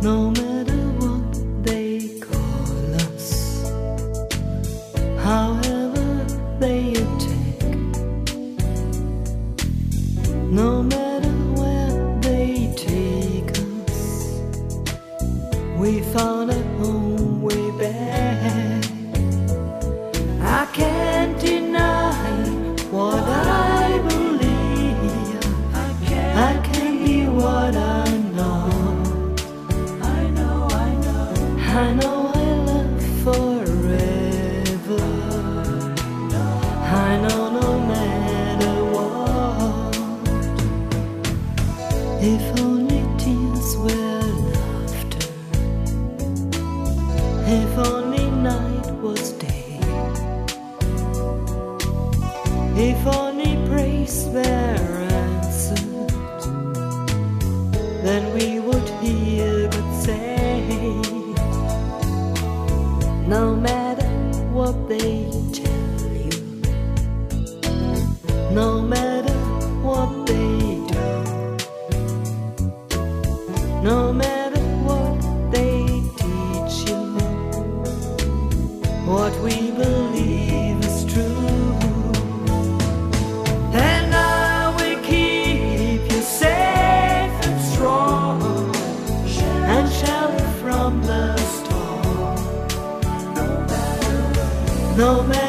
No matter what they call us, however they attack, no matter where they take us, we found a home way back. I can't deny what I believe. I can be what I'm not. I know I love forever. I know no matter what. If only tears were laughter, if only night was day, if only praise were answered, then we would hear God say, no matter what they tell you, no matter what they do, no matter what they teach you, what we believe is true. And I will keep you safe and strong, and shelter from the storm. No matter